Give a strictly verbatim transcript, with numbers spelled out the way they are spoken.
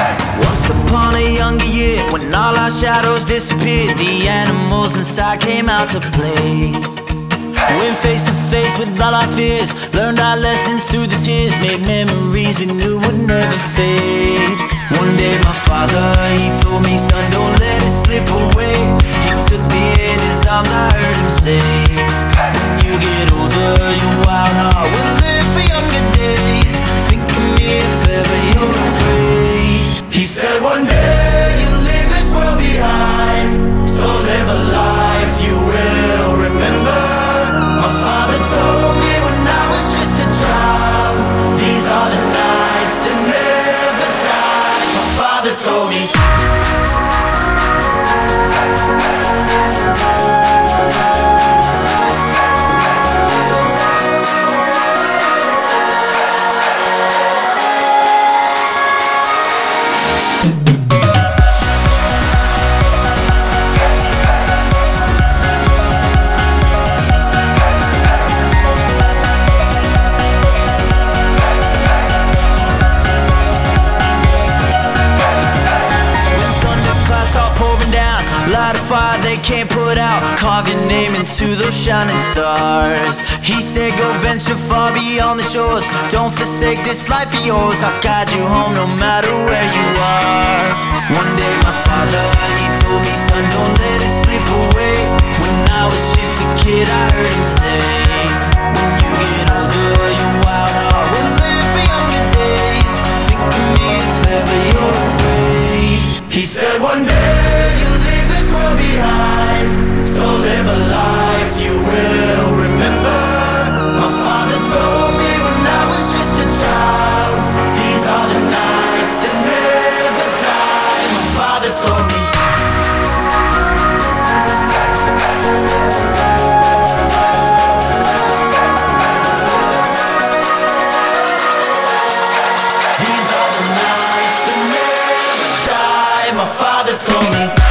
Once upon a younger year, when all our shadows disappeared, the animals inside came out to play. Went face to face with all our fears, learned our lessons through the tears, made memories we knew would never fade. One day my father, he told me, son, don't let it slip away. He took me in his arms, I heard him say, when you get older, your wild heart will live for younger days. Think of me if ever you're afraid. He said one day you'll leave this world behind, so live a life you will remember. My father told me when I was just a child, these are the nights that never die. My father told me. Light a fire they can't put out, carve your name into those shining stars. He said go venture far beyond the shores, don't forsake this life of yours. I'll guide you home no matter where you are. One day my father, he told me, son, don't let it slip away. When I was just a kid I heard him say, when you get older your wild heart will live for younger days. Think of me if ever you're afraid. He said one day you'll leave this world behind, so live a life you will remember. My father told me when I was just a child, these are the nights that never die. My father told me. These are the nights that never die. My father told me.